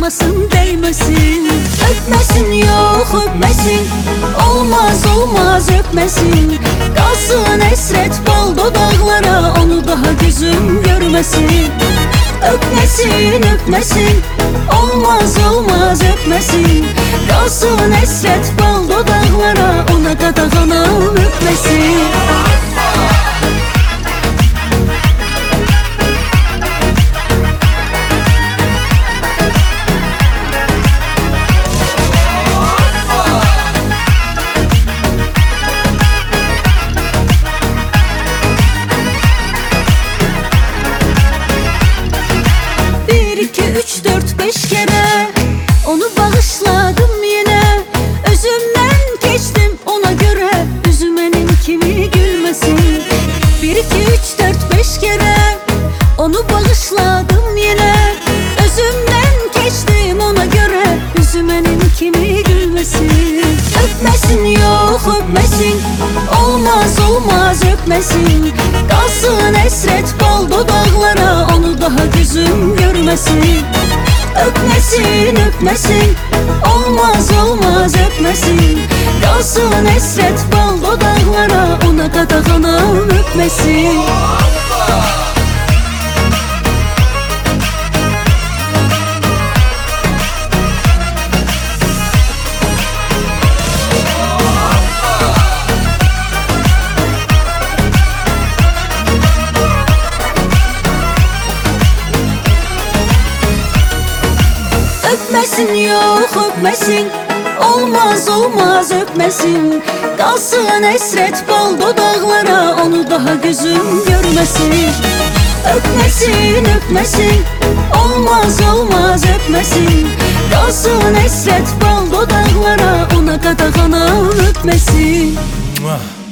Yanmasın, değmesin. Öpmesin, yok öpmesin. Olmaz olmaz öpmesin. Kalsın esret bal dodaklara, onu daha gözüm görmesin. Öpmesin öpmesin. Olmaz olmaz öpmesin. Kalsın esret bal dodaklara, ona qadağanam öpmesin. Bir, iki, üç, dört, beş kere onu bağışladım yine. Özümden geçtim ona göre, üzümenin kimi gülmesin. Bir, iki, üç, dört, beş kere onu bağışladım yine. Özümden geçtim ona göre, üzümenin kimi gülmesin. Öpmesin, yok öpmesin. Olmaz olmaz öpmesin. Kalsın esret bal dodaklara, onu daha gözüm görmesin. Öpmesin öpmesin. Olmaz olmaz öpmesin. Kalsın esret bal dodaklara, ona qadağanam öpmesin. Öpmesin, yok öpmesin. Olmaz olmaz öpmesin. Kalsın esret bal dodaklara, onu daha gözüm görmesin. Öpmesin öpmesin. Olmaz olmaz öpmesin. Kalsın esret bal dodaklara, ona qadağanam öpmesin.